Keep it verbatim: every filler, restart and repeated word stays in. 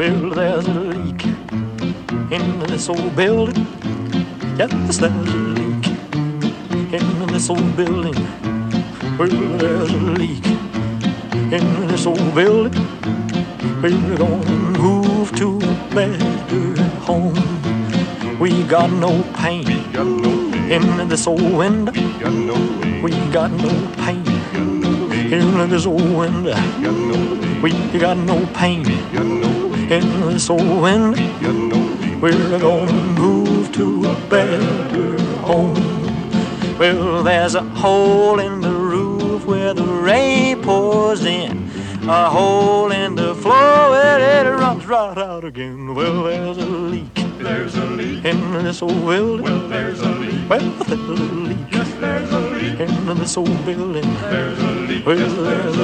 Well, there's a leak in this old building. Yes, there's a leak in this old building. Well, there's a leak in this old building. We're gonna move to a better home. We got no pain in this old window. We got no pain in this old window. We got no pain in this old window. We're gonna move to a better home. Well, there's a hole in the roof where the rain pours in, a hole in the floor where it runs right out again. Well, there's a leak. There's a leak in this old building. Well, there's a leak. Well, there's a leak. Yes, there's a leak in this old building. There's a leak. Well, there's a